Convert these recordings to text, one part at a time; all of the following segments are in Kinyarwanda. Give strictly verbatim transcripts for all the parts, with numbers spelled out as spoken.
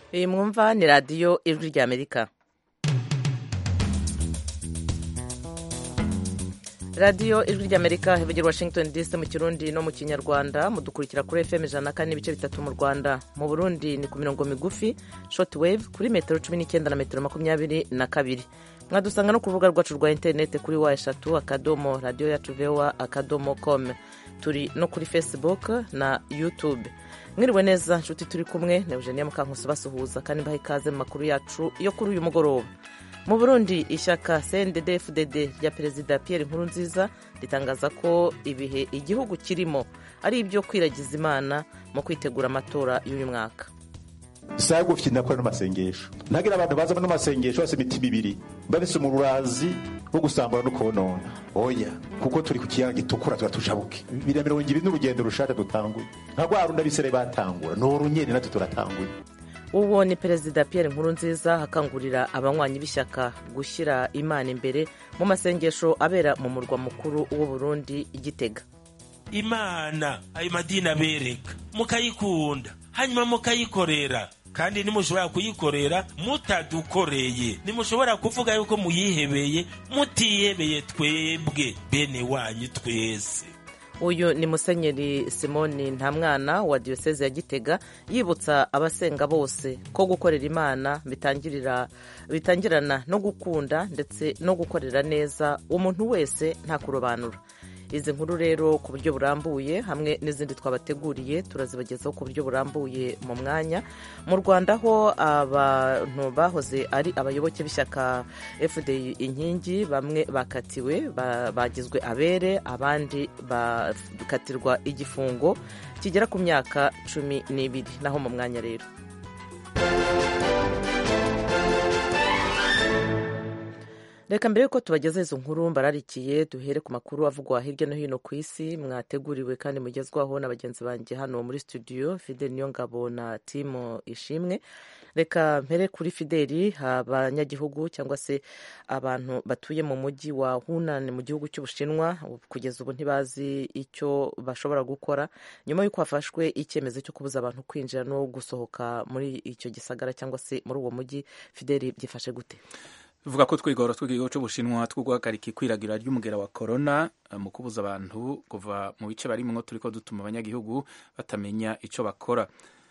iyi mwumva ni radiyo ijwi ry'amerika. radiyo ijwi ry'amerika ivugira Washington D C mu kirundi no mu kinyarwanda. Mudukurikira kuri F M ijana na kane n'ibice bitatu mu Rwanda. Mu Burundi ni ku mirongo migufi short wave kuri metero cumi n'icyenda na metero makumyabiri na kabiri. Mwadusanga no ku rubuga rwacu rwa interineti kuri wa eshatu akadomo radiyo yacu voa akadomo com. Turi no kuri Facebook na YouTube. Mwiriwe neza nshuti, turi kumwe na Eugenia Mukankusi basuhuza kandi mbaha ikaze mu makuru yacu yo kuri uyu mugoroba. Mu Burundi ishyaka C N D D F D D rya Perezida Pierre Nkurunziza ritangaza ko ibihe igihugu kirimo ari ibyo kwiragiza Imana mu kwitegura amatora y'uyu mwaka. Isaha gufyina ko n'amasengesho ntagira abantu baza no masengesho bose imitima ibiri babise umurazi wo gusambura no konona oya kuko turi ku kiyaga gitukura turatujabuke bibiri na mirongo ibiri n'urugendo rushaka dutanguye nka rwarunda bisere batangura no runyene natwe turatanguye. Uwo ni Perezida Pierre Nkurunziza akangurira abanywanyi b'ishyaka gushyira Imana imbere mu masengesho abera mu murwa mukuru w'u Burundi Igitega. Imana ayo madini abereka mukayikunda hanyuma mukayikorera, kandi nimushobora kuyikorera mutadukoreye, nimushobora kuvuga yuko muyihebeye mutihebeye twebwe bene wanyu twese. Uyu ni Musenyeri Simoni Ntamwana wa Diocese ya Gitega yibutsa abasenga bose ko gukorera Imana bitangirira bitangirana no gukunda ndetse no gukorera neza umuntu wese nta kurobanura. Izi nkuru rero ku buryo burambuye hamwe n'izindi twabateguriye turazibagezaho ku buryo burambuye mu mwanya. Mu Rwanda ho abantu bahoze ari abayoboke b'ishyaka F D I inkingi bamwe bakatiwe bagizwe abere, abandi bakatirwa igifungo kigera ku myaka cumi n'ibiri. Naho mu mwanya rero reka mbere yuko tubageza izo nkuru mbararikiye duhere ku makuru avugwa hirya no hino ku isi mwateguriwe kandi mugezwaho na bagenzi banjye hano muri studio Fidel Niyongabo na Timo Ishimwe. Reka mpere kuri Fideli. Abanyagihugu cyangwa se abantu batuye mu mujyi wa Hunan mu gihugu cy'Ubushinwa kugeza ubu ntibazi icyo bashobora gukora nyuma y'uko hafashwe icyemezo cyo kubuza abantu kwinjira no gusohoka muri icyo gisagara cyangwa se muri uwo mujyi. Fideli, byifashe gute? Vuga ko twigoro tw'igihugu cy'Ubushinwa two guhagarika ikwiragira ry'umugera wa corona mu kubuza abantu kuva mu bice barimwo turiko dutuma abanyagihugu batamenya ico bakora.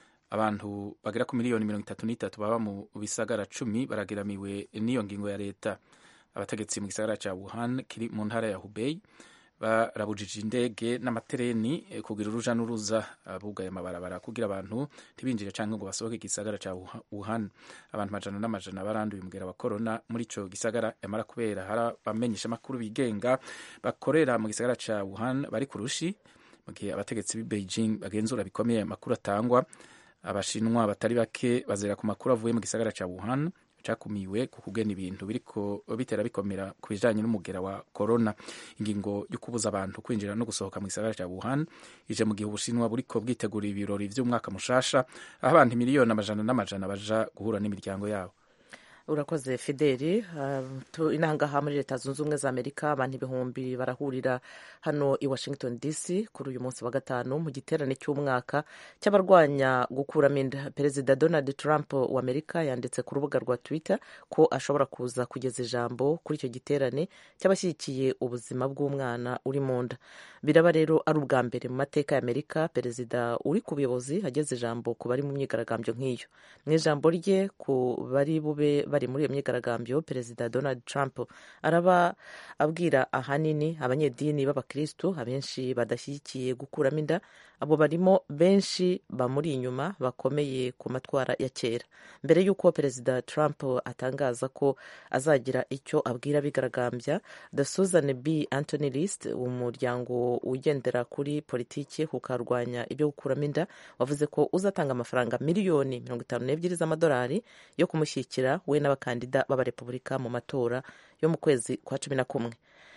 Abantu bagera ku miliyoni mirongo itatu n'itatu baba mu bisagara cumi barageramiwe n'iyo ngingo ya leta. Abategetsi mu gisagara ca Wuhan kiri mu ntara ya Hubei barabujije indege n'amatereni kugira uruja n'uruza, bugaye amabarabara kugira abantu ntibinjire canke ngo basohoke igisagara ca Wuhan. Abantu majana n'amajana baranduye umugera wa corona muri ico gisagara, yamara kubera hari abamenyesha amakuru bigenga bakorera mu gisagara ca Wuhan bari ku rushi mu gihe abategetsi b'i Beijing bagenzura bikomeye amakuru atangwa. Abashinwa batari bake bazera ku makuru avuye mu gisagara ca Wuhan cakumiwe ku kugena ibintu biriko bitera bikomera ku bijanye n'umugera wa corona. Ingingo yo kubuza abantu kwinjira no gusohoka mu gisagara ca Wuhan ije mu gihe Ubushinwa buriko bwitegura ibirori vy'umwaka mushasha aho abantu miliyoni amajana n'amajana baja guhura n'imiryango yabo. Urakoze Fideli. Uh, inangaha muri Leta Zunze Ubumwe za Amerika abantu ibihumbi barahurira hano i Washington D C kuri uyu munsi wa gatanu mu giterane cy'umwaka cy'abarwanya gukuramo inda. Perezida Donald Trump wa Amerika yanditse ku rubuga rwa Twitter ko ashobora kuza kugeza ijambo kuri icyo giterane cy'abashyigikiye ubuzima bw'umwana uri mu nda. Biraba rero ari ubwa mbere mu mateka ya Amerika perezida uri ku buyobozi ageze ijambo ku bari mu myigaragambyo nk'iyo. Mu ijambo rye ku bari bube bari muri iyo myigaragambyo, Perezida Donald Trump araba abwira ahanini abanyedini b'abakristu abenshi badashyigikiye gukuramo inda. Abo barimo benshi bamuri inyuma bakomeye ku matwara ya kera. Mbere y'uko Perezida Trump atangaza ko azagira icyo abwira abigaragambya, The Susan B. Anthony List, umuryango ugendera kuri politiki kukarwanya ibyo gukuramo inda, wavuze ko uzatanga amafaranga miliyoni mirongo itanu n'ebyiri z'amadolari yo kumushyigikira we n'abakandida b'abarepubulika mu matora yo mu kwezi kwa cumi na kumwe.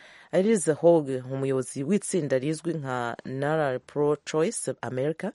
Alice Hogue, umuyobozi w'itsinda rizwi nka Nara Pro Choice America,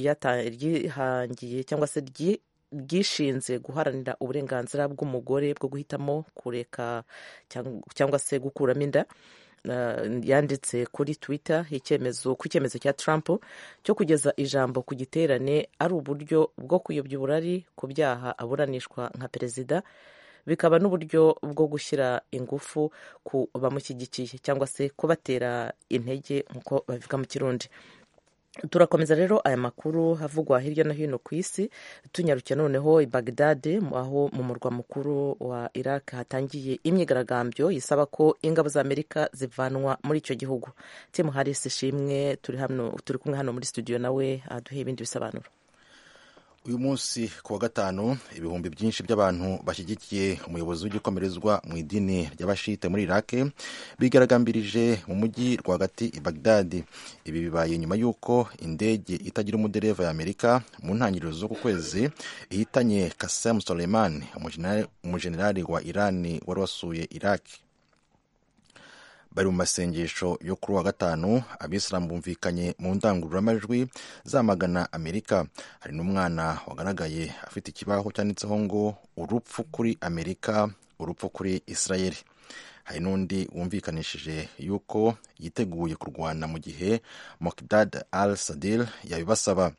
ryihangiye cyangwa se ryishinze guharanira uburenganzira bw'umugore bwo guhitamo kureka cyangwa se gukuramo inda, uh, yanditse kuri Twitter icyemezo ku cyemezo cya Trump cyo kugeza ijambo ku giterane ari uburyo bwo kuyobya uburari ku byaha aburanishwa nka perezida, bikaba n'uburyo bwo gushyira ingufu ku bamushyigikiye cyangwa se kubatera intege nk'uko babivuga mu Kirundi. Turakomeza rero aya makuru havugwa hirya no hino ku isi, tunyarukiye noneho i Baghdad, aho mu murwa mukuru wa Iraq hatangiye imyigaragambyo yisaba ko ingabo za Amerika zivanwa muri icyo gihugu. Tim Harris Shimwe turi hano turi kumwe hano muri studio nawe aduhe ibindi bisobanuro. Uyu munsi kuwa gatanu ibihumbi byinshi by'abantu bashyigikiye umuyobozi w'igikomerezwa mu idini ry'abashite muri Iraq bigaragambirije mu mujyi rwagati i Baghdad. Ibi bibaye nyuma y'uko indege itagira umudereva y'Amerika mu ntangiriro zo ku kwezi ihitanye Qasem Soleimani, umujenerali wa Irani wari wasuye Iraq. Bari mu masengesho yo kuri wa gatanu, abisilamu bumvikanye mu ndangururamajwi zamagana Amerika. Hari n'umwana wagaragaye afite ikibaho cyanditseho ngo urupfu kuri Amerika, urupfu kuri Israeli. Hari n'undi wumvikanishije yuko yiteguye kurwana mu gihe Moqdad al-Sadr yabibasaba.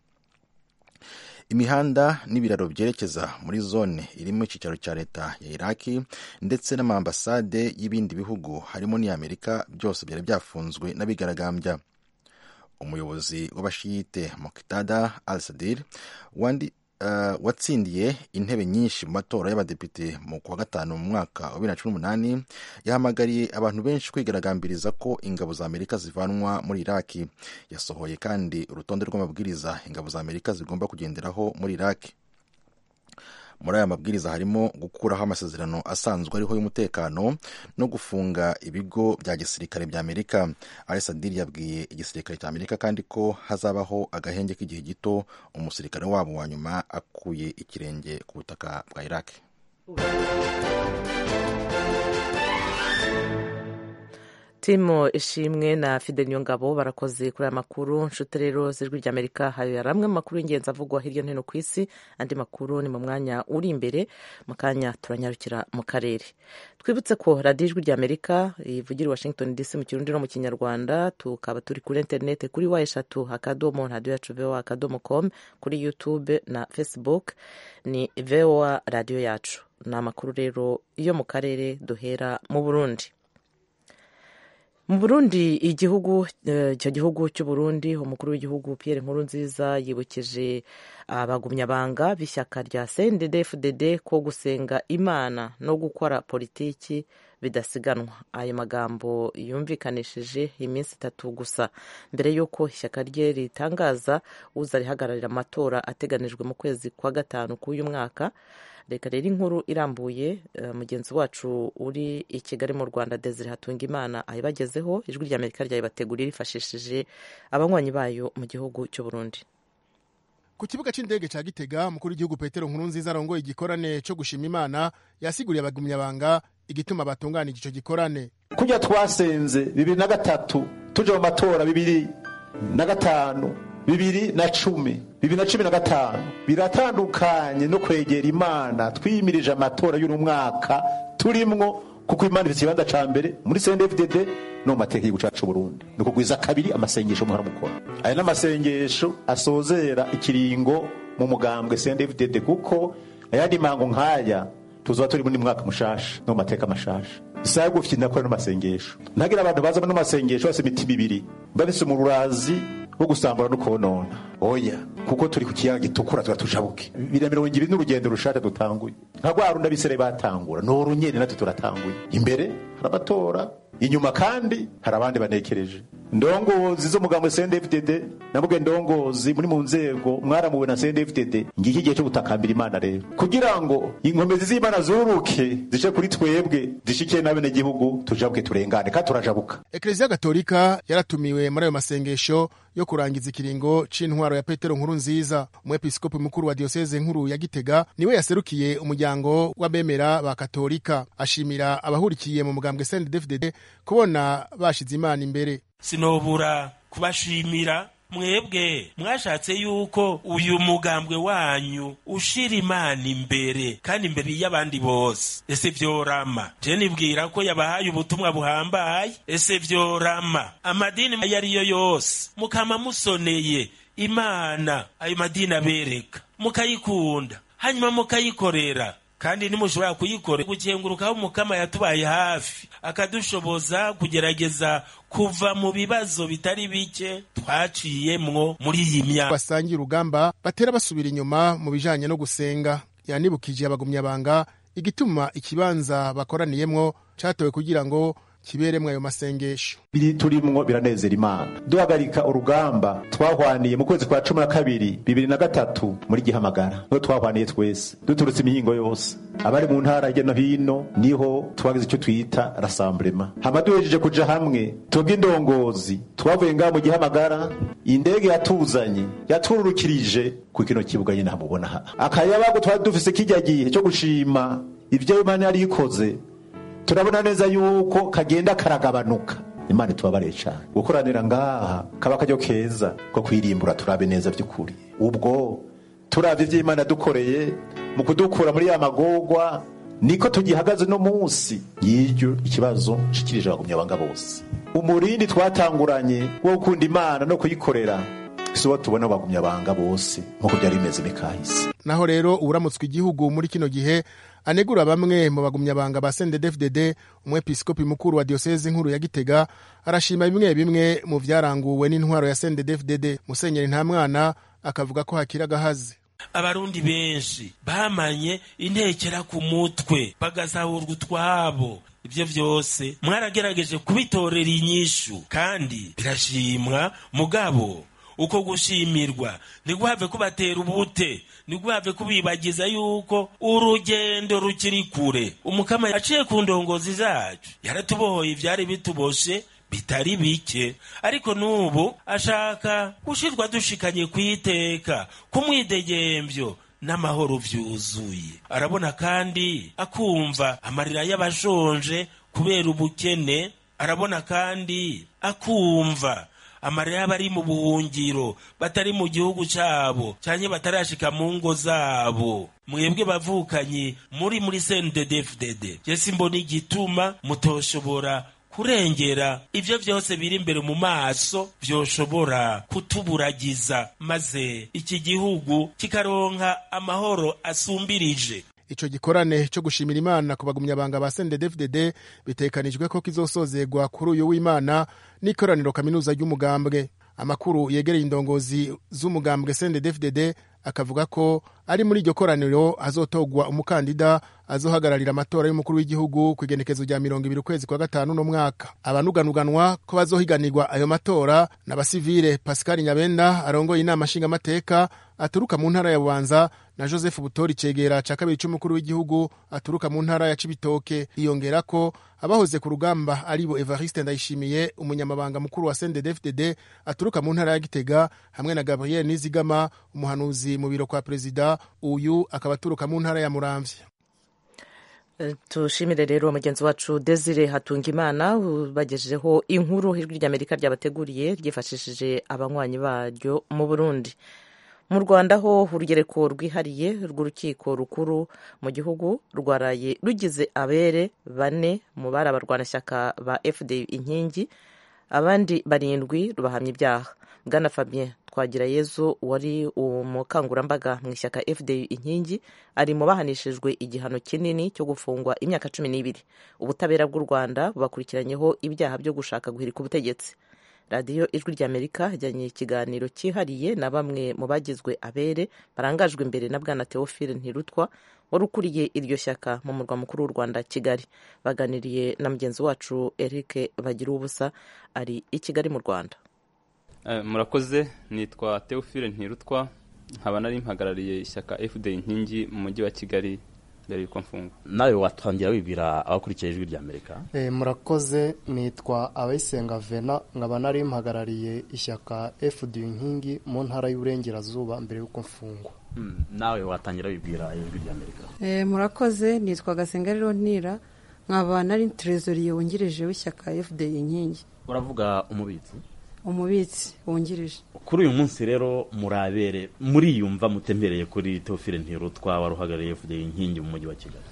Imihanda n'ibiraro byerekeza muri zone irimo icyicaro cya leta ya Iraki ndetse n'amambasade y'ibindi bihugu harimo n'Amerika byose byari byafunzwe n'abigaragambya. Umuyobozi w'abashiyite Moqtada al-Sadr wandi Uh, watsindiye intebe nyinshi mu matora y'abadepite mu kwa gatanu mu mwaka wa bibiri na cumi n'umunani yahamagariye abantu benshi kwigaragambiriza ko ingabo za Amerika zivanwa muri Iraki. Yasohoye kandi urutonde rw'amabwiriza ingabo za Amerika zigomba kugenderaho muri Iraki. Muri aya mabwiriza harimo gukuraho amasezerano asanzwe ariho y'umutekano no gufunga ibigo bya gisirikare bya Amerika. Al-Sadr yabwiye igisirikare cya Amerika kandi ko hazabaho agahenge k'igihe gito umusirikare wabo wa nyuma akuye ikirenge ku butaka bwa Iraq. Timo Ishimwe na Fidel Nyongabo barakoze kuri aya makuru. Nshuti rero z'Ijwi ry'Amerika, hari aramwe makuru y'ingenzi avugwa hirya no hino ku isi. Andi makuru ni mu mwanya uri imbere, mu kanya turanyarukira mu karere. Twibutse ko radiyo Ijwi ry'Amerika ivugira i Washington D C mu Kirundi no mu Kinyarwanda. Tukaba turi kuri interineti kuri wa eshatu akadomo radiyo yacu voa akadomo com, kuri YouTube na Facebook ni voa radiyo yacu. Ni amakuru rero yo mu karere, duhera mu Burundi. Mu Burundi, igihugu icyo uh, gihugu cy'u Burundi, umukuru w'igihugu Pierre Nkurunziza yibukije abagumyabanga uh, b'ishyaka rya C N D D F D D ko gusenga Imana no gukora politiki bidasiganwa. Ayo magambo yumvikanishije iminsi itatu gusa mbere y'uko ishyaka rye ritangaza uza rihagararira amatora ateganijwe mu kwezi kwa gatanu k'uyu mwaka. Reka rero inkuru irambuye uh, mugenzi wacu uri i Kigali mu Rwanda Desire Hatungimana ayibagezeho. Ijwi ry'Amerika ryayibateguriye rifashishije abanywanyi bayo mu gihugu cy'u Burundi. Ku kibuga c'indege ca Gitega, mukuru w'igihugu Petero Nkurunziza arongoye igikorane cyo gushima Imana yasiguriye abagumyabanga igituma batunganije ico gikorane. Kujya twasenze bibiri na gatatu tuje mu matora bibiri na gatanu bibiri na cumi bibiri na cumi na gatanu biratandukanye no kwegera Imana twiyimirije amatora y'uno mwaka turimwo, kuko Imana ifite ikibanza ca mbere muri C N D D F D D no mateka y'iguca c'u Burundi. Ni kugwiza kabiri amasengesho muhara mukora. Aya n'amasengesho asozera ikiringo mu mugambwe C N D D F D D, kuko ayandi mango nkaya tuzoba turi muri mwaka mushasha no mateka mashasha. Isaha gufite nakora no masengesho. Ntagira abantu baza no masengesho bose imitima ibiri babise mu rurazi wo gusambura no konona. Oya, kuko turi ku kiyaga gitukura tujabuke. Bibiri na mirongo ibiri n'urugendo rushaka dutanguye. Nka gwarunda bisere batangura no runyene natwe turatanguye. Imbere harabatora, inyuma kandi hari abandi banekereje. Ndongozi zo mugambo C N D D F D D nabuge ndongozi muri mu nzego mwaramuwe na C N D D F D D. Ngiki gihe cyo gutakambira Imana rero kugira ngo inkomezi z'Imana zuruke zishe kuri twebwe zishikiye n'abene gihugu tujabuke turengane ka turajabuka. Eklezia Gatolika yaratumiwe muri ayo masengesho yo kurangiza ikiringo c'intwaro ya Petero Nkurunziza. Umwepiskopi mukuru wa diocese nkuru ya Gitega niwe yaserukiye umuryango w'abemera ba Katolika, ashimira abahurikiye mu mugambwe C N D D F D D kubona bashize Imana imbere. Sinobura kubashimira mwebwe mwashatse yuko uyu mugambwe wanyu ushira Imana imbere kandi imbere y'abandi bose. Ese vyorama? Je nibwira ko yabahaye ubutumwa buhambaye. Ese vyorama? Amadini yariyo yose mukama musoneye Imana ayo madini abereka mukayikunda hanyuma mukayikorera, kandi nimushobora kuyikorera gukengurukaho umukama yatubaye hafi akadushoboza kugerageza kuva mu bibazo bitari bike twaciyemwo muri iyi myaka. Basangira urugamba batera basubira inyuma mu bijanye no gusenga. Yanibukije abagumyabanga igituma ikibanza bakoraniyemwo catowe kugira ngo kiberemwe ayo masengesho. Biri turimwo biranezera Imana. Duhagarika urugamba twahwaniye mu kwezi kwa cumi na kabiri bibiri na gatatu muri Gihamagara. No twahwaniye twese duturutse imihingo yose. Abari mu ntara hirya no hino niho twagize icyo twita rassemblement. Hama duhejeje kuja hamwe twebwe indongozi twavuye ngaho mu Gihamagara, indege yatuzanye yatururukirije ku kino kibuga nyine hamubona ha. Akayabago twari dufise kijya gihe cyo gushima ivyo Imana yari ikoze. Turabona neza yuko kagenda karagabanuka. Imana tubabare cyane. Gukoranira ngaha kaba kajyo keza ko kwirimbura turabe neza by'ukuri. Ubwo turavye ivyo Imana dukoreye mu kudukura muri ya magogwa niko tugihagaze no munsi y'iryo ikibazo shikirije abagumyabanga bose. Umurindi twatanguranye wo gukunda Imana no kuyikorera siwo tubona abagumyabanga bose nkuko byari bimeze mikahise. Naho rero uramutswe igihugu muri kino gihe anegura bamwe mu bagumyabanga ba C N D D F D D, umwepiskopi mukuru wa diocese nkuru ya Gitega arashima bimwe bimwe mu vyaranguwe n'intwaro ya C N D D F D D. Musenyeri Ntamwana akavuga ko hakira gahaze. Abarundi benshi bamanye intekera ku mutwe bagasahurwa utwabo. Ibyo vyose mwaragerageje kubitorera inyishu kandi birashimwa, mugabo uko gushimirwa niguhave kubatera ubute, niguhave kubibagiza yuko urugendo rukiri kure. Umukama yaciye ku ndongozi zacu yaratubohoye ivyari bituboshe bitari bike, ariko nubu ashaka gushirwa dushikanye kwiteka kumwidegemvyo n'amahoro vyuzuye. Arabona kandi akumva amarira y'abashonje kubera ubukene, arabona kandi akumva amarira y'abari mu buhungiro batari mu gihugu cabo cyanye batarashika mu ngo zabo. Mwebwe bavukanye muri muri C N D D F D D, Jesi mbona igituma mutoshobora kurengera ivyo vyose biri imbere mu maso vyoshobora kutuburagiza maze iki gihugu kikaronka amahoro asumbirije. Ico gikorane cyo gushimira Imana ku bagumyabanga ba C N D D F D D bitekanijwe ko kizosozegwa kuri uyu w'Imana n'ikoraniro kaminuza ry'umugambwe. Amakuru yegereye indongozi z'umugambwe C N D D F D D akavuga ko ari muri iryo koraniro hazotogwa umukandida azohagararira amatora y'umukuru w'igihugu ku igenekezo rya mirongo ibiri ukwezi kwa gatanu no mwaka. Abanuganuganwa ko bazohiganirwa ayo matora n'abasivile Pascal Nyabenda arongoye inama nshinga mateka aturuka mu ntara ya Bubanza na Joseph Butori Cegera ca kabiri c'umukuru w'igihugu aturuka mu ntara ya Cibitoke. Iyongera ko abahoze ku rugamba aribo Evariste Ndayishimiye umunyamabanga mukuru wa C N D D F D D aturuka mu ntara ya Gitega hamwe na Gabriel Nizigama umuhanuzi mu biro kwa prezida, uyu akaba aturuka mu ntara ya Muramvya. Tushimire rero mugenzi wacu Desire Hatungimana bagejejeho inkuru ijwi ry'Amerika ryabateguriye ryifashishije abanywanyi baryo mu Burundi. Mu Rwanda ho urugereko rwihariye rw'urukiko rukuru mu gihugu rwaraye rugize abere bane mu bari abarwanashyaka ba F D inkingi, abandi barindwi rubahamya ibyaha. Bwana Fabien Twagirayezu wari umukangurambaga mu ishyaka F D inkingi ari mu bahanishijwe igihano kinini cyo gufungwa imyaka cumi n'ibiri. Ubutabera bw'u Rwanda bubakurikiranyeho ibyaha byo gushaka guhirika ubutegetsi. Radiyo Ijwi ry'Amerika yajyanye ikiganiro cyihariye na bamwe mu bagizwe abere barangajwe imbere na Bwana Theophile Ntirutwa wari ukuriye iryo shyaka mu murwa mukuru w'u Rwanda Kigali. Baganiriye na mugenzi wacu Eric Bagiruwubusa ari i Kigali mu Rwanda. Uh, murakoze, nitwa Theophile Ntirutwa, nkaba nari mpagarariye ishyaka F D inkingi mu mujyi wa Kigali mbere yuko mfungwa. Nawe watangira wibwira abakurikiye Ijwi ry'Amerika? Eh, murakoze, nitwa Abayisenga Vena, nkaba nari mpagarariye ishyaka F D inkingi mu ntara y'Uburengerazuba mbere yuko mfungwa. Mm, nawe watangira wibwira Ijwi ry'Amerika? Eh, murakoze, nitwa Gasengariro Ntira, nkaba nari trezoriye wungirije w'ishyaka F D inkingi. Uravuga umubitsi? umubitsi wungirije. Kuri uyu munsi rero murabere muriyumva mutembereye kuri Theophile Ntirutwa waruhagarariye F D Inkingi mu mujyi wa Kigali?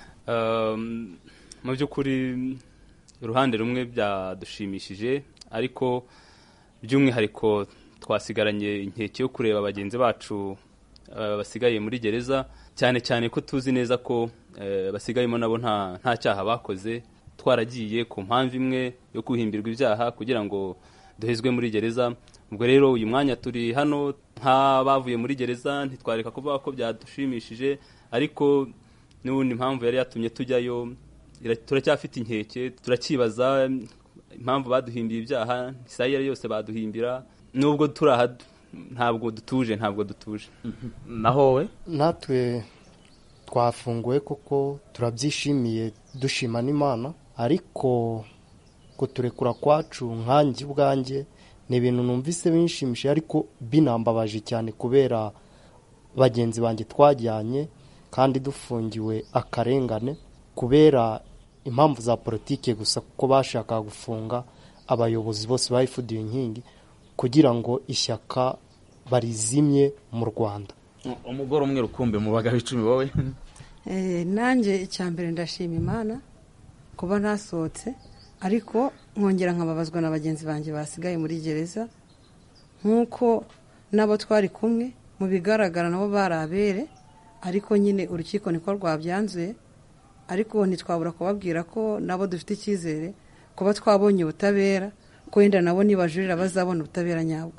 Um, mu by'ukuri uruhande rumwe byadushimishije, ariko by'umwihariko twasigaranye inkeke yo kureba bagenzi bacu uh, basigaye muri gereza, cyane cyane ko tuzi neza ko uh, basigayemo nabo nta nta cyaha bakoze. Twaragiye ku mpamvu imwe yo kuhimbirwa ibyaha kugira ngo duhezwe muri gereza. Ubwo rero uyu mwanya turi hano nk'abavuye muri gereza, ntitwareka kuvuga ko byadushimishije, ariko n'ubundi impamvu yari yatumye tujyayo turacyafite inkeke, turakibaza impamvu baduhimbiye ibyaha. Isayari yose baduhimbira, nubwo turaha ntabwo dutuje ntabwo dutuje. Naho we natwe twafunguwe kuko turabyishimiye, dushima n'Imana, ariko kuturekura kwacu nkanjye ubwanjye ni ibintu numvise binshimishije, ariko binambabaje cyane kubera bagenzi banjye twajyanye kandi dufungiwe akarengane kubera impamvu za politike gusa, kuko bashaka gufunga abayobozi bose ba F D Inkingi kugira ngo ishyaka barizimye mu Rwanda. Umugore umwe rukumbe mu bagabo icumi wowe? Eh, nanjye icyambere ndashima Imana kuba nasohotse, ariko nkongera nkababazwa na bagenzi banjye basigaye muri gereza, nkuko nabo twari kumwe mu bigaragara nabo barabere, ariko nyine urukiko niko rwabyanzuye. Ariko ntitwabura kubabwira ko nabo dufite icyizere kuba twabonye ubutabera, ko wenda nabo nibajurira bazabona ubutabera nyabwo.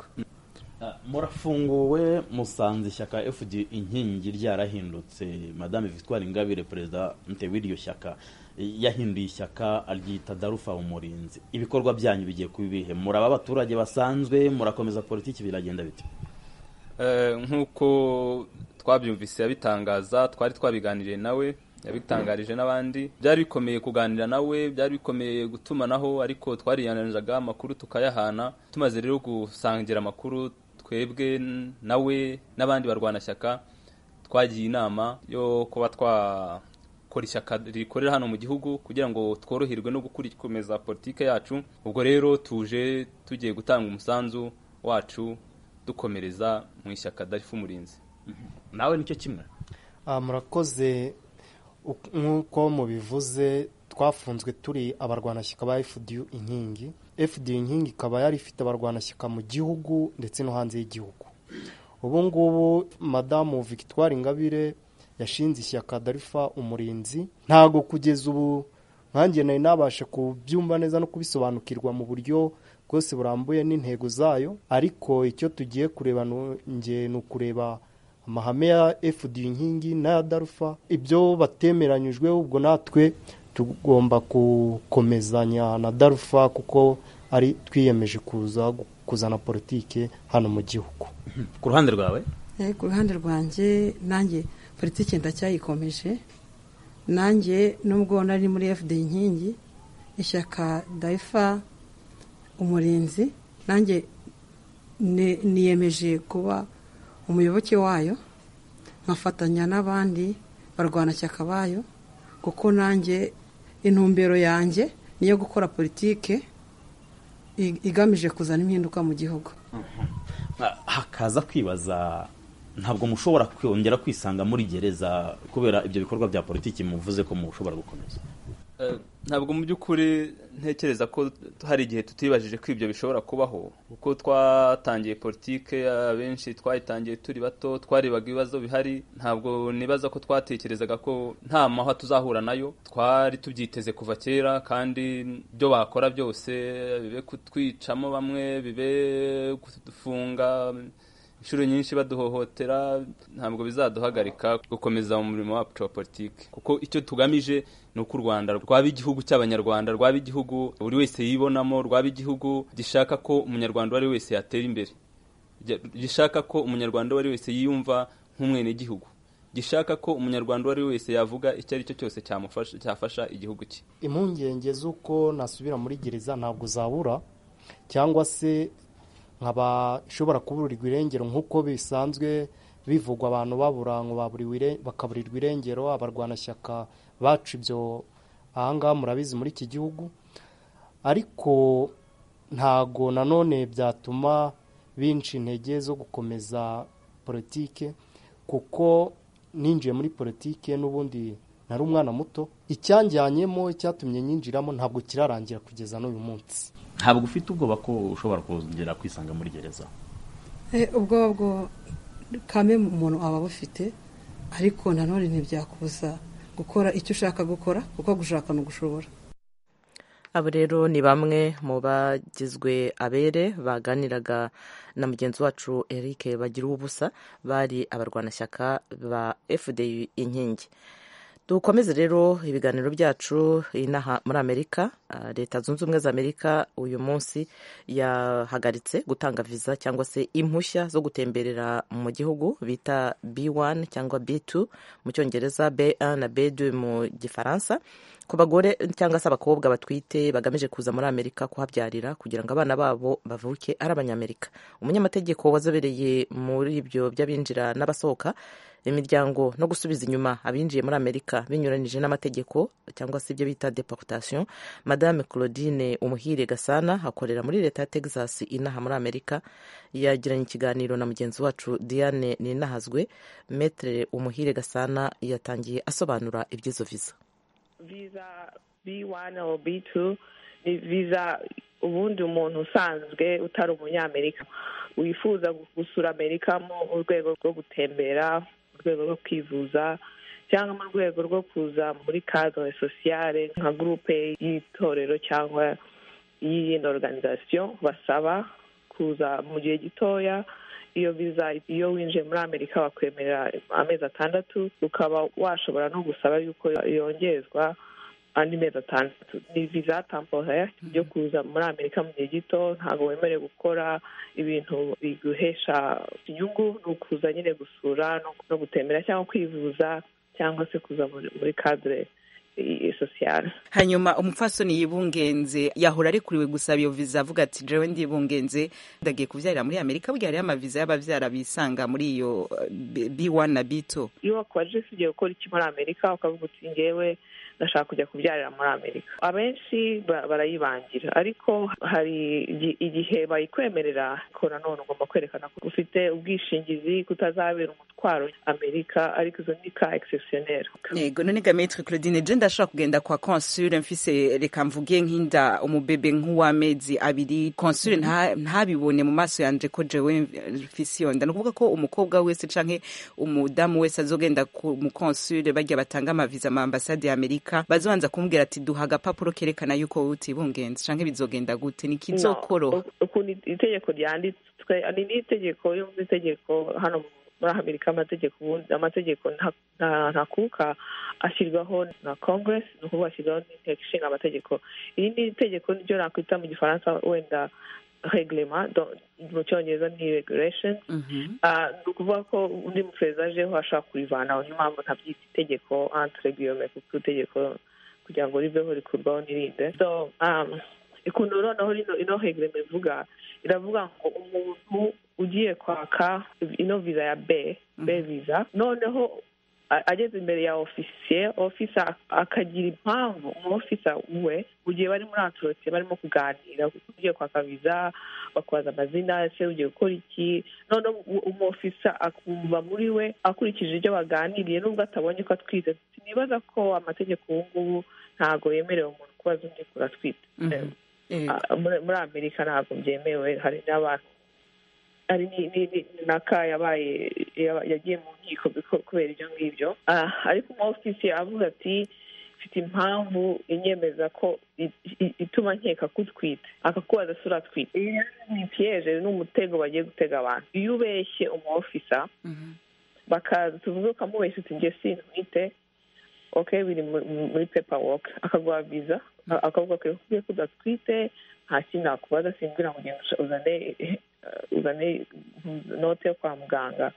Murafunguwe musanze ishyaka F D Inkingi ryarahindutse. Madame Victoire Ingabire presidente w'iryo shyaka yahinduye ishyaka aryita Darufa Umurinzi. Ibikorwa byanyu bigiye kubibihe? Muraba abaturage basanzwe, murakomeza politiki, biragenda bite? Eh, nkuko twabyumvise yabitangaza, twari twabiganiriye nawe, yabitangarije n'abandi. Byari bikomeye kuganira nawe, byari bikomeye gutumanaho, ariko twariyananjaga amakuru tukayahana. Tumaze rero gusangira amakuru twebwe nawe n'abandi barwana shyaka, twagiye inama yo kuba twakora ishyaka rikorera hano mu gihugu kugira ngo tworoherwe no gukomeza politike yacu. Ubwo rero tuje tugiye gutanga umusanzu wacu dukomereza mu ishyaka Darufa Umurinzi. Nawe nicyo kimwe? Ah, murakoze. Nkuko mubivuze, twafunzwe turi abarwanashyaka ba F D Inkingi. F D Inkingi ikaba yari ifite abarwanashyaka mu gihugu ndetse no hanze y'igihugu. Ubu ngubu Madamu Victoire Ingabire yashinze ishyaka Darufa Umurinzi. Ntago kugeza ubu nkanjye nari nabasha kubyumva neza no kubisobanukirwa mu buryo bwose burambuye n'intego zayo, ariko icyo tugiye kureba nge ni ukureba amahame ya F D Inkingi na Darufa, ibyo batemeranyijwe. Ubwo natwe tugomba gukomezanya na Darufa kuko ari twiyemeje kuza kuzana politike hano mu gihugu. Ku ruhande rwawe? Eh, ku ruhande rwanjye nanjye politike ndacyayikomeje. Nanjye nubwo nari muri F D Inkingi, ishyaka Darufa Umurinzi, nanjye niyemeje kuba umuyoboke wayo, nkafatanya n'abandi barwana shyaka bayo, kuko nanjye intumbero yanjye niyo gukora politike igamije kuzana impinduka mu gihugu. Hakaza kwibaza, ntabwo mushobora kongera kwisanga muri gereza kubera ibyo bikorwa bya politiki muvuze ko mushobora gukomeza? Ntabwo mu by'ukuri ntekereza ko hari igihe tutibajije ko ibyo bishobora kubaho, kuko twatangiye politike abenshi twayitangiye turi bato, twarebaga ibibazo bihari. Ntabwo nibaza ko twatekerezaga ko nta mahwa tuzahura nayo. Twari tubyiteze kuva kera, kandi byo bakora byose, bibe kutwicamo bamwe, bibe kudufunga inshuro nyinshi baduhohotera, ntabwo bizaduhagarika gukomeza mu murimo wacu wa politike, kuko icyo tugamije ni uko u Rwanda rwaba igihugu cy'abanyarwanda, rwaba igihugu buri wese yibonamo, rwaba igihugu gishaka ko umunyarwanda uwo ari wese yatera imbere, gishaka ko umunyarwanda uwo ari wese yiyumva nk'umwene gihugu, gishaka ko umunyarwanda uwo ari wese yavuga icyo ari cyo cyose cyamufasha cyafasha igihugu cye. Impungenge z'uko nasubira muri gereza ntabwo zabura, cyangwa se nkaba ishobora kuburirwa irengero nk'uko bisanzwe bivugwa, abantu babura ngo bakaburirwa irengero, abarwanashyaka bacu ibyo ahangaha murabizi muri iki gihugu. Ariko ntago nanone byatuma binshi intege zo gukomeza politike, kuko ninjiye muri politike n'ubundi nari umwana muto, icyanjyanyemo icyatumye nyinjiramo ntabwo kirarangira kugeza n'uyu munsi. Ntabwo ufite ubwoba ko ushobora kongera kwisanga muri gereza? ubwoba bwo kame umuntu aba bufite, ariko nanone ntibyakubuza gukora icyo ushaka gukora, kuko gushaka no gushobora. Abo rero ni bamwe mu bagizwe abere baganiraga na mugenzi wacu Eric bagira ubusa, bari abarwanashyaka ba F D U inkingi. Dukomeze rero ibiganiro byacu inaha muri Amerika. Leta zunze ubumwe za Amerika uyu munsi yahagaritse gutanga visa cyangwa se impushya zo gutemberera mu gihugu bita B one cyangwa B two mu cyongereza, B one na B two mu gifaransa, ku bagore cyangwa se abakobwa batwite bagamije kuza muri Amerika kuhabyarira kugira ngo abana babo bavuke ari abanyamerika. Umunyamategeko wazobereye muri ibyo by'abinjira n'abasohoka imiryango no gusubiza inyuma abinjiye muri Amerika binyuranije n'amategeko cyangwa se ibyo bita deportation, Madame Claudine Umuhire Gasana akorera muri leta ya Texas inaha muri Amerika, yagiranye ikiganiro na mugenzi wacu Diane Ninahazwe. Maître Umuhire Gasana yatangiye asobanura iby'izo visa. Visa B one or B two ni visa ubundi umuntu usanzwe utari umunyamerika wifuza gusura Amerika mu rwego rwo gutembera, mu rwego rwo kwivuza, cyangwa mu rwego rwo kuza muri cadre sociale nka groupe y'itorero cyangwa y'iyindi organisation, basaba kuza mu gihe gitoya. Iyo visa iyo winjiye muri Amerika bakwemerera amezi atandatu, ukaba washobora no gusaba yuko yongezwa andi mezi atandatu. Ni visa temporaire yo kuza muri Amerika mu gihe gito, ntabwo wemerewe gukora ibintu biguhesha inyungu, ni ukuza nyine gusura no gutembera cyangwa kwivuza cyangwa se kuza muri cadre sociale. Hanyuma umupfasoni yibungenze yahora ari kuriwe gusaba iyo visa, avuga ati jewe ndibungenze ndagiye kuvyarira muri Amerika, burya hari amaviza y'abavyara bisanga muri iyo B one na B two. Iyo wakwaje ugiye gukora iki muri Amerika ukavuga uti ngewe ndashaka kujya kubyarira muri Amerika, abenshi barayibangira, ariko hari igihe bayikwemerera ko nanone ugomba kwerekana ko ufite ubwishingizi kutazabera umutwaro Amerika, ariko izo ni ka exceptionnel. Yego, none ga Maître Claudine, je ndashaka kugenda kwa consul mfise reka mvuge nk'inda umubebe nk'uwamezi abiri, consul ntabibone mu maso yanje ko jewe mfise iyo nda, nukuvuga ko umukobwa wese canke umudamu wese azogenda ku mu consul bajya batanga amaviza mu ambassade ya Amerika bazobanza kumbwira ati duha agapapuro kerekana yuko utibungenze, canke bizogenda gute? Ni kizokoro ukuntu itegeko ryanditswe, ni n'itegeko yo mu itegeko hano muri Amerika. Amategeko amategeko ntakuka ashyirwaho na Congress, ni ukuvuga ashyirwaho n'inteko ishinga amategeko. Iri ni itegeko niryo nakwita mu gifaransa wenda reglement, mu cyongereza ni regulation. Ni ukuvuga ko undi muperezida ajeho ashaka kurivanaho, niyo mpamvu ntabyita itegeko entre guillemets, kuko itegeko kugira ngo riveho rikurwaho n'irinde. So ikuntu noneho ino reglement ivuga, iravuga ngo umuntu ugiye kwaka ino visa ya B, B visa, noneho ageze imbere ya ofisiye, ofisa akagira impamvu umu ofisa we ugiye bari muri entretien barimo kuganira, kuko ugiye kwaka visa bakwaza amazina ese ugiye gukora iki, none umu ofisa akumva muri we akurikije ibyo baganiriye nubwo atabonye ko atwite. Sinibaza ko amategeko ubu ngubu ntabwo yemerewe umuntu kubaza undi ko atwite muri Amerika, ntabwo byemewe. Hari n'abantu ari naka yabaye yagiye mu nkiko kubera ibyo ngibyo, ariko umu ofisi avuga ati mfite impamvu inyemeza ko ituma nkeka ko utwite, akakubaza se uratwite. Iyi ni piège, ni umutego bagiye gutega abantu. Iyo ubeshye umu ofisa bakaza tuvuge ukamubeshya uti nge sintwite, okay, biri muri paperwork, akaguha visa, akavuga ko udatwite, nta kintu nakubaza, simbwira ngo ugende uzane uzane note yo kwa muganga,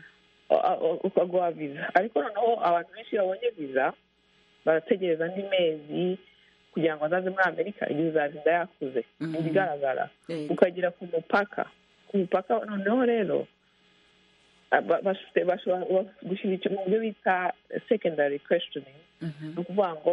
ukaguha visa. Ariko noneho abantu benshi babonye visa barategereza andi mezi kugira ngo azaze muri Amerika, igihe uzazinda yakuze. Ibigaragara ukagera ku mupaka, ku mupaka noneho rero bashobora gushyira icyo mu buryo bita secondary questioning, ni ukuvuga ngo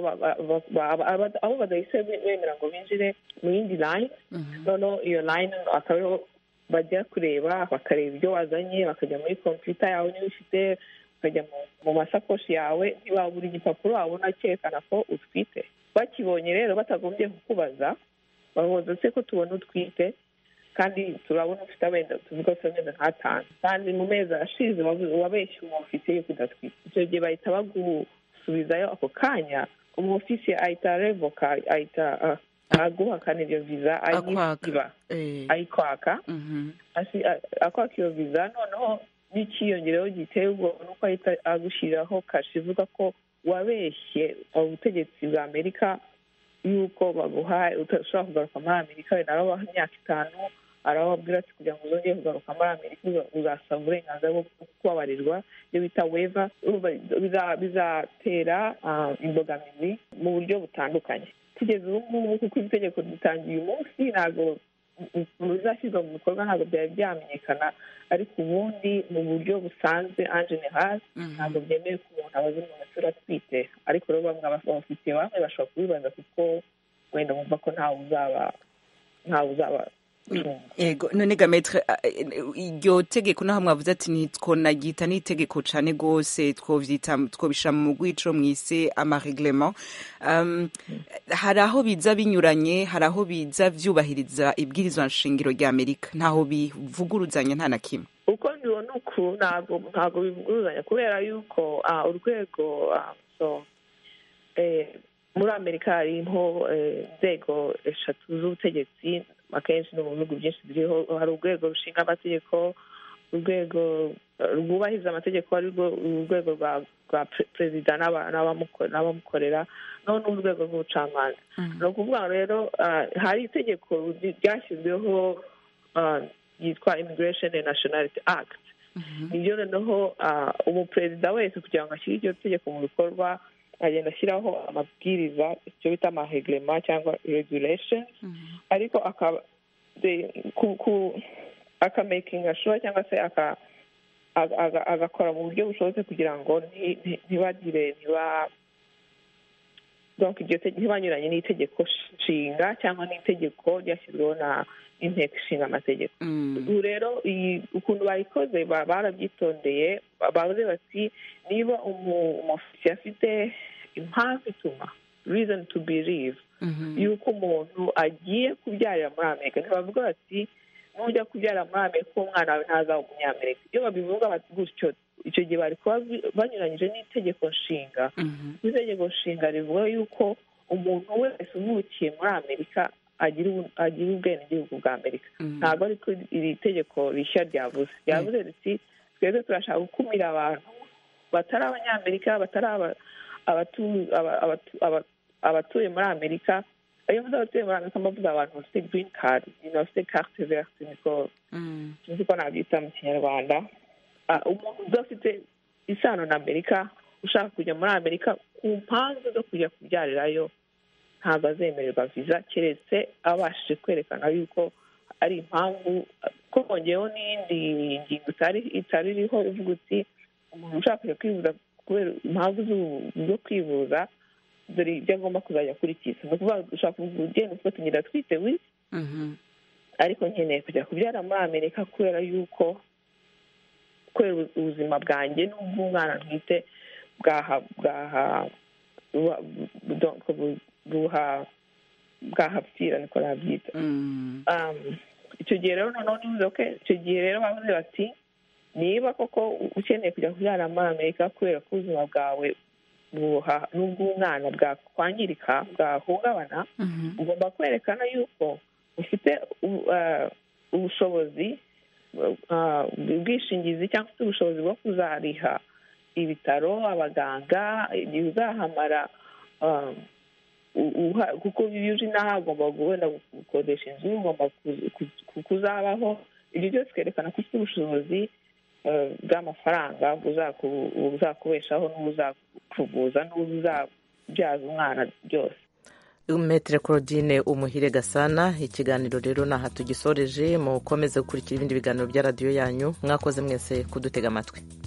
abo badahise bemera ngo binjire mu yindi line, noneho iyo line akaba ariho bajya kureba, bakareba ibyo wazanye, bakajya muri kompiyuta yawe niba ufite, bakajya mu masakoshi yawe, ntibabura igipapuro wabona cyerekana ko utwite. Bakibonye rero batagombye kukubaza, bahoza se ko tubona utwite kandi turabona ufite amezi tuvuga ko amezi nk'atanu kandi mu mezi ashize wabeshye umufisiye yuko udatwite, icyo gihe bahita bagusubizayo ako kanya, umufisiye ahita revoka, ahita aguhakana iyo viza, ayisiba, ayikwaka, akwaka iyo viza. Noneho n'ikiyongereho giteye ubwoba nuko ahita agushyiriraho kashi ivuga ko wabeshye ubutegetsi bwa Amerika yuko baguhaye udashobora kugaruka muri Amerika, wenda arabaha imyaka itanu, arababwira ati kugira ngo uzongere kugaruka muri Amerika uzasaba uburenganzira bwo kubabarirwa, iyo bita weva. Bizatera imbogamizi mu buryo butandukanye. Kugeza ubu ngubu kuko itegeko ritangiye uyu munsi, ntabwo bizashyirwa mu bikorwa, ntabwo byari byamenyekana, ariko ubundi mu buryo busanzwe en general ntabwo byemewe ko umuntu abaza umuntu asura atwite, ariko rero bamwe abafitiye bamwe bashobora kubibaza kuko wenda bumva ko ntawe uzaba ntawe uzaba Ego none ga maître, iryo tegeko naho mwavuze ati ntitwonagita n'itegeko cane gose, twovyita twobishira mu mugwico mwise ama règlement. Um, hari aho biza binyuranye, hari aho biza vyubahiriza ibwirizwa nshingiro rya Amerika, ntaho bivuguruzanya nta na kimwe. Uko ndibona uku ntabwo ntabwo bivuguruzanya, kubera yuko uh, urwego uh, so eh muri Amerika hariho inzego eshatu z'ubutegetsi, akenshi no mu bihugu byinshi biriho. Hari urwego rushinga amategeko, urwego rwubahiriza amategeko ari rwo urwego rwa perezida n'abamukorera, no n'urwego rw'ubucamanza. ni ukuvuga rero hari itegeko ryashyizweho ryitwa Immigration and Nationality Act. nibyo noneho umuperezida wese kugira ngo ashyire iryo tegeko mu bikorwa agenda ashyiraho amabwiriza, icyo bita amareglema cyangwa regulation, ariko akaba akamakinga sure cyangwa se agakora mu buryo bushobotse kugira ngo ntibagire ntiba donc iryo ntibanyuranye n'itegeko nshinga cyangwa n'itegeko ryashyizweho na inteko ishinga amategeko. ubu rero ukuntu bayikoze barabyitondeye, bavuze bati niba umufisiye afite impamvu ituma reason to believe yuko umuntu agiye kubyarira muri Amerika, ntibavuga bati nujya kubyara muri Amerika umwana wawe ntazaba umunyamerika. iyo babivuga bati gutyo, icyo gihe bari kuba banyuranyije n'itegeko nshinga. itegeko nshinga rivuga yuko umuntu wese uvukiye muri Amerika agira ubwenegihugu bwa Amerika. ntabwo ariko iri tegeko rishya ryavuze ryavuze riti twebwe turashaka gukumira abantu batari abanyamerika, batari abatuye muri Amerika. iyo mvuze abatuye muri Amerika mbavuga abantu bafite green card, bafite carte verte, niko niko nabyita mu kinyarwanda. umuntu udafite isano na Amerika ushaka kujya muri Amerika ku mpamvu zo kujya kubyarirayo ntabwo azemererwa viza, keretse abashije kwerekana yuko ari impamvu. ko bongeyeho n'iyindi ngingo itari iriho ivuga uti umuntu ushaka kujya kwivuza kubera impamvu zo kwivuza dore ibyo agomba kuzajya akurikiza. ni ukuvuga ushaka kuvuga ugenda ufite ngira twite wi ariko nkeneye kujya kubyara muri Amerika kubera yuko kubera ubuzima bwanjye n'ubw'umwana ntwite bwaha bwaha buha bwahapfira, niko nabyita. icyo gihe rero noneho nibuze ko icyo gihe rero bavuze bati niba koko ukeneye kujya kubyara muri Amerika kubera ko ubuzima bwawe buha n'ubw'umwana bwakwangirika bwahungabana, ugomba kwerekana yuko ufite ubushobozi ubwishingizi cyangwa se ubushobozi bwo kuzariha ibitaro, abaganga, igihe uzahamara, kuko yuje inaha ugomba wenda gukodesha inzu, ugomba kuzabaho. ibyo byose bikerekana ko ufite ubushobozi bw'amafaranga buzakubeshaho n'ubuzakuvuza n'ubuzabyaza umwana byose. Metre Claudine Umuhire Gasana. Ikiganiro rero naha tugisoreje, mukomeze gukurikira ibindi biganiro bya radiyo yanyu. Mwakoze mwese kudutega amatwi.